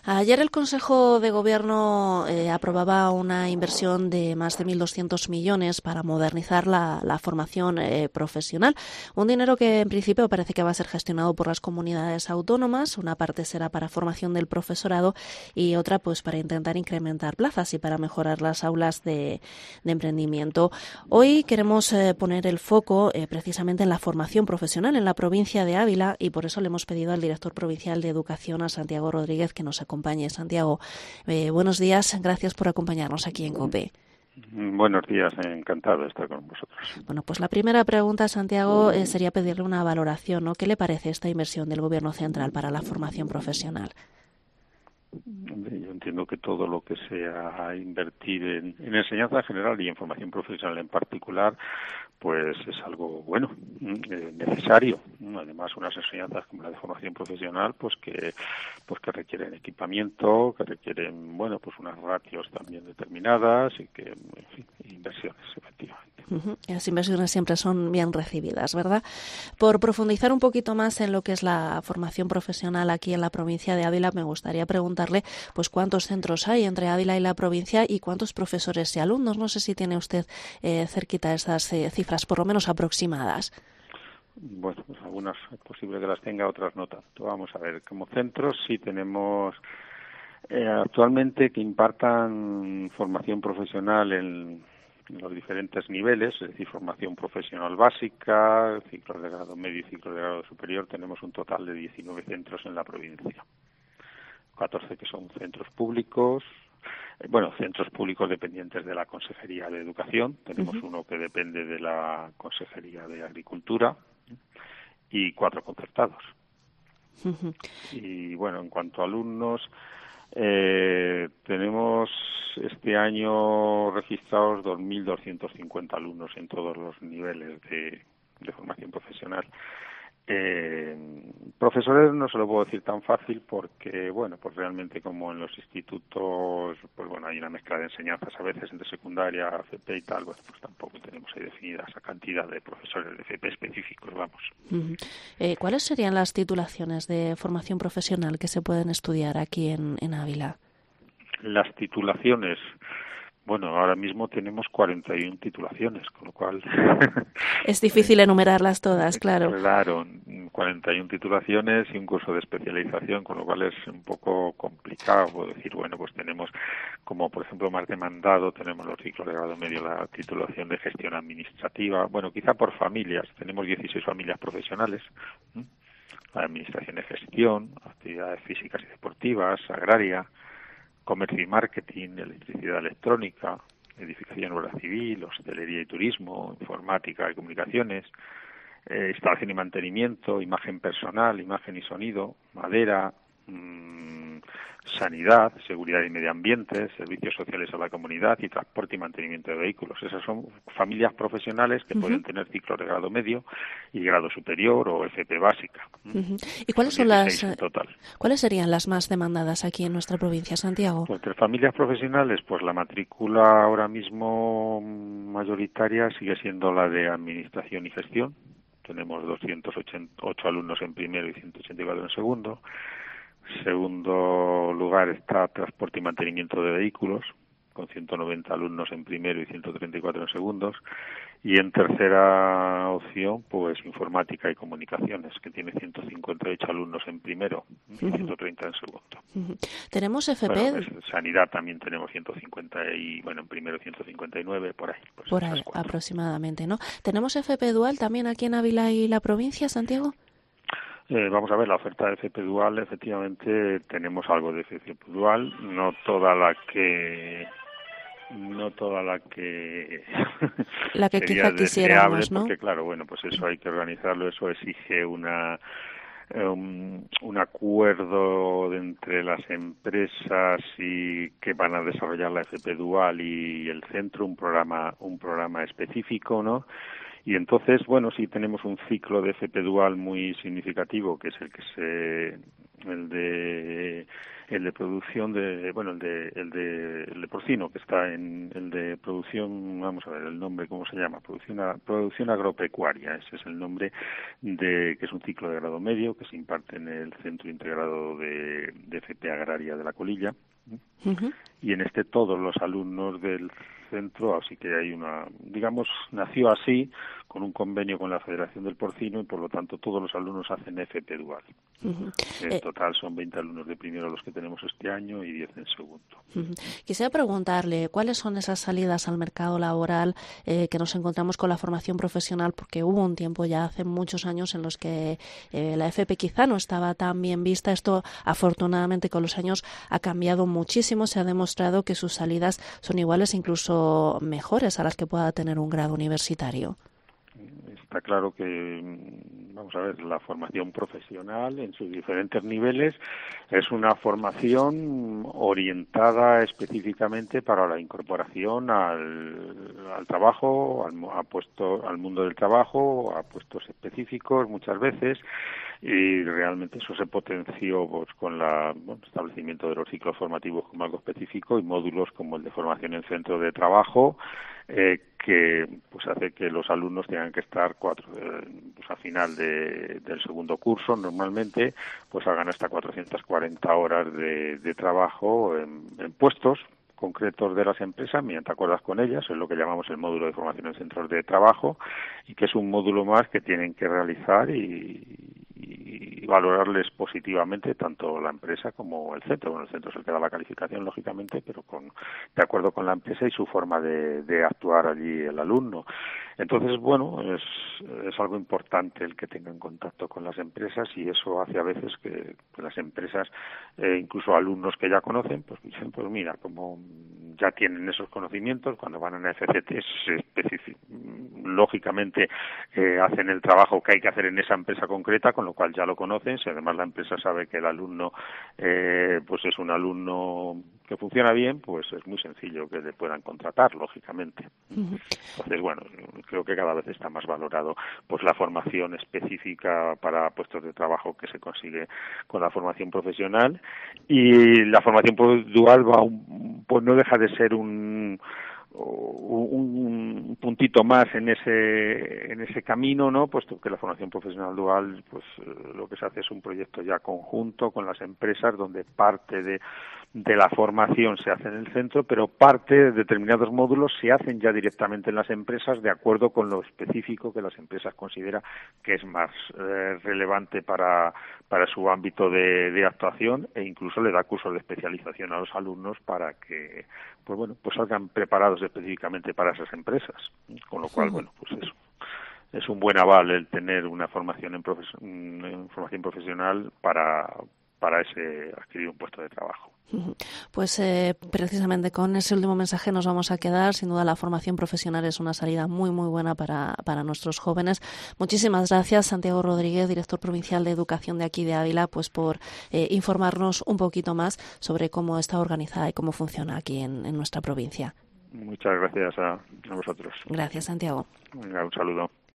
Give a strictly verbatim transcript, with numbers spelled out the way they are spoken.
Ayer el Consejo de Gobierno eh, aprobaba una inversión de más de mil doscientos millones para modernizar la, la formación eh, profesional. Un dinero que en principio parece que va a ser gestionado por las comunidades autónomas. Una parte será para formación del profesorado y otra pues para intentar incrementar plazas y para mejorar las aulas de, de emprendimiento. Hoy queremos eh, poner el foco eh, precisamente en la formación profesional en la provincia de Ávila y por eso le hemos pedido al director provincial de Educación, a Santiago Rodríguez, que nos acompañe. Santiago, eh, buenos días, gracias por acompañarnos aquí en COPE. Buenos días, encantado de estar con vosotros. Bueno, pues la primera pregunta, Santiago, eh, sería pedirle una valoración, ¿no? ¿Qué le parece esta inversión del Gobierno central para la formación profesional? Yo entiendo que todo lo que sea invertir en, en enseñanza general y en formación profesional en particular, pues es algo bueno, eh, necesario. Además, unas enseñanzas como la de formación profesional, pues que pues que requieren equipamiento, que requieren, bueno, pues unas ratios también determinadas y que, en fin, inversiones, efectivamente. Uh-huh. Las inversiones siempre son bien recibidas, ¿verdad? Por profundizar un poquito más en lo que es la formación profesional aquí en la provincia de Ávila, me gustaría preguntarle, pues, cuántos centros hay entre Ávila y la provincia y cuántos profesores y alumnos. No sé si tiene usted eh, cerquita estas eh, cifras, por lo menos aproximadas. Bueno, pues algunas es posible que las tenga, otras no tanto. Vamos a ver, como centros sí tenemos eh, actualmente que impartan formación profesional en, en los diferentes niveles, es decir, formación profesional básica, ciclos de grado medio y ciclos de grado superior. Tenemos un total de diecinueve centros en la provincia, catorce que son centros públicos. Bueno, centros públicos dependientes de la Consejería de Educación. Tenemos uh-huh. uno que depende de la Consejería de Agricultura y cuatro concertados. Uh-huh. Y bueno, en cuanto a alumnos, eh, tenemos este año registrados dos mil doscientos cincuenta alumnos en todos los niveles de, de formación profesional. Eh, profesores no se lo puedo decir tan fácil porque, bueno, pues realmente como en los institutos, pues bueno, hay una mezcla de enseñanzas a veces entre secundaria, F P y tal, bueno, pues tampoco tenemos ahí definida esa cantidad de profesores de F P específicos, vamos. Uh-huh. Eh, ¿Cuáles serían las titulaciones de formación profesional que se pueden estudiar aquí en, en Ávila? Las titulaciones... Bueno, ahora mismo tenemos cuarenta y una titulaciones, con lo cual... Es difícil enumerarlas todas, claro. Claro, cuarenta y una titulaciones y un curso de especialización, con lo cual es un poco complicado. Puedo decir, bueno, pues tenemos, como por ejemplo más demandado, tenemos los ciclos de grado medio, la titulación de gestión administrativa. Bueno, quizá por familias, tenemos dieciséis familias profesionales, ¿eh? La administración de gestión, actividades físicas y deportivas, agraria, comercio y marketing, electricidad electrónica, edificación y obra civil, hostelería y turismo, informática y comunicaciones, eh, instalación y mantenimiento, imagen personal, imagen y sonido, madera, mmm, sanidad, seguridad y medio ambiente, servicios sociales a la comunidad y transporte y mantenimiento de vehículos. Esas son familias profesionales que uh-huh. pueden tener ciclos de grado medio y grado superior o F P básica. Uh-huh. ¿Y cuáles son las en total. ¿Cuáles serían las más demandadas aquí en nuestra provincia, Santiago? Pues entre familias profesionales, pues la matrícula ahora mismo mayoritaria sigue siendo la de administración y gestión. Tenemos doscientos ochenta y ocho alumnos en primero y ciento ochenta y cuatro en segundo. Segundo lugar está transporte y mantenimiento de vehículos, con ciento noventa alumnos en primero y ciento treinta y cuatro en segundos. Y en tercera opción, pues informática y comunicaciones, que tiene ciento cincuenta y ocho alumnos en primero y ciento treinta en segundo. Uh-huh. ¿Tenemos F P? Bueno, en sanidad también tenemos ciento cincuenta y, bueno, en primero ciento cincuenta y nueve, por ahí. Pues por ahí, aproximadamente, ¿no? ¿Tenemos F P dual también aquí en Ávila y la provincia, Santiago? Eh, vamos a ver, la oferta de F P dual, efectivamente tenemos algo de F P dual, no toda la que no toda la que la que sería quizá quisiéramos, ¿no? Porque claro, bueno, pues eso hay que organizarlo, eso exige una un, un acuerdo de entre las empresas y que van a desarrollar la F P dual y el centro, un programa un programa específico, ¿no? Y entonces, bueno, sí tenemos un ciclo de F P dual muy significativo, que es el que se el de el de producción de, bueno, el de, el de, el de porcino, que está en el de producción, vamos a ver el nombre, ¿cómo se llama? Producción, producción agropecuaria, ese es el nombre de, que es un ciclo de grado medio que se imparte en el Centro Integrado de, de F P Agraria de La Colilla. Uh-huh. Y en este todos los alumnos del centro, así que hay una, digamos, nació así, con un convenio con la Federación del Porcino, y por lo tanto todos los alumnos hacen F P dual. Uh-huh. En eh, total son veinte alumnos de primero los que tenemos este año y diez en segundo. Uh-huh. Quisiera preguntarle, ¿cuáles son esas salidas al mercado laboral eh, que nos encontramos con la formación profesional? Porque hubo un tiempo ya hace muchos años en los que eh, la F P quizá no estaba tan bien vista. Esto, afortunadamente, con los años ha cambiado muchísimo. Se ha demostrado que sus salidas son iguales, incluso mejores a las que pueda tener un grado universitario. Está claro que, vamos a ver, la formación profesional en sus diferentes niveles es una formación orientada específicamente para la incorporación al, al trabajo, al, a puesto, al mundo del trabajo, a puestos específicos muchas veces, y realmente eso se potenció pues, con la, bueno, el establecimiento de los ciclos formativos como algo específico y módulos como el de formación en centro de trabajo, eh, que pues hace que los alumnos tengan que estar cuatro, eh, pues a final de, del segundo curso normalmente, pues hagan hasta cuatrocientas cuarenta horas de, de trabajo en, en puestos concretos de las empresas mediante acuerdos con ellas, es lo que llamamos el módulo de formación en centros de trabajo, y que es un módulo más que tienen que realizar y, y valorarles positivamente tanto la empresa como el centro. Bueno, el centro es el que da la calificación, lógicamente, pero con de acuerdo con la empresa y su forma de, de actuar allí el alumno. Entonces, bueno, es, es algo importante el que tengan contacto con las empresas, y eso hace a veces que, que las empresas, eh, incluso alumnos que ya conocen, pues dicen, pues mira, como ya tienen esos conocimientos, cuando van a una F C T, específic, lógicamente eh, hacen el trabajo que hay que hacer en esa empresa concreta, con lo cual ya lo conocen. Si además la empresa sabe que el alumno eh, pues es un alumno que funciona bien, pues es muy sencillo que le puedan contratar, lógicamente. Uh-huh. Entonces, bueno, creo que cada vez está más valorado pues la formación específica para puestos de trabajo que se consigue con la formación profesional, y la formación dual va un, pues no deja de ser un un puntito más en ese en ese camino, ¿no? Puesto que la formación profesional dual, pues lo que se hace es un proyecto ya conjunto con las empresas, donde parte de de la formación se hace en el centro, pero parte de determinados módulos se hacen ya directamente en las empresas, de acuerdo con lo específico que las empresas consideran que es más eh, relevante para para su ámbito de, de actuación, e incluso le da cursos de especialización a los alumnos para que pues bueno pues salgan preparados específicamente para esas empresas, con lo cual, bueno, pues eso es un buen aval el tener una formación en, profes- en formación profesional para para ese adquirir un puesto de trabajo. Pues eh, precisamente con ese último mensaje nos vamos a quedar. Sin duda la formación profesional es una salida muy muy buena para, para nuestros jóvenes. Muchísimas gracias, Santiago Rodríguez, director provincial de Educación de aquí de Ávila, pues por eh, informarnos un poquito más sobre cómo está organizada y cómo funciona aquí en, en nuestra provincia. Muchas gracias a, a vosotros. Gracias, Santiago. Venga, un saludo.